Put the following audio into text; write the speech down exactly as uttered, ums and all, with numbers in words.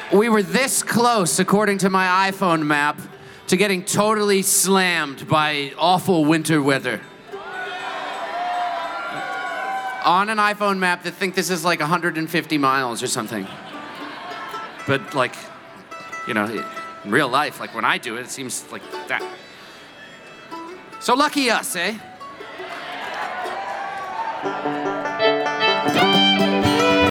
We were this close, according to my iPhone map, to getting totally slammed by awful winter weather. On an iPhone map that think this is like one hundred fifty miles or something. But like, you know, in real life, like when I do it, it seems like that. So lucky us, eh?